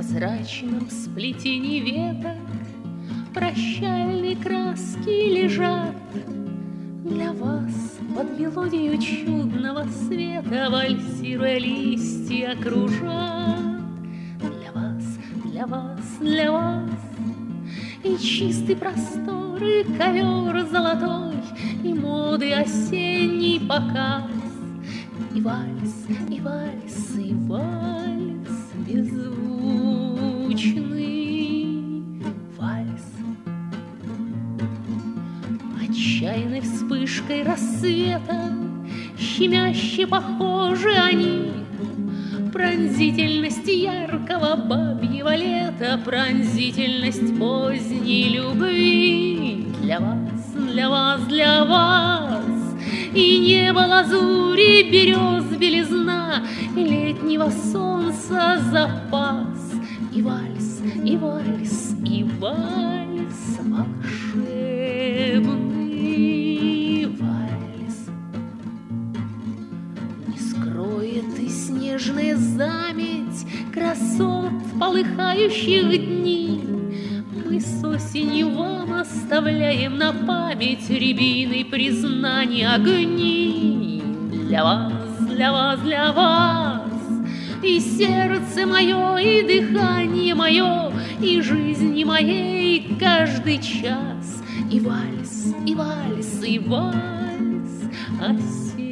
прозрачном сплетении веток прощальные краски лежат. Для вас под мелодию чудного света, вальсируя, листья кружат. Для вас, для вас, для вас и чистый простор, и ковер золотой, и моды осенний показ, и вальс, и вальс, и вальс беззвучный вальс. Отчаянной вспышкой рассвета щемяще похожи они, пронзительность яркого бабьего лета, пронзительность поздней любви. Для вас, для вас, для вас и небо лазури, берез белизна, и летнего солнца запас, и вальс, и вальс, и вальс волшебный вальс. Не скроет и снежная заметь красот полыхающих дней. Мы с осенью вам оставляем на память рябиной признания огни. Для вас, для вас, для вас и сердце мое, и дыхание мое, и жизни моей каждый час, и вальс, и вальс, и вальс осенний.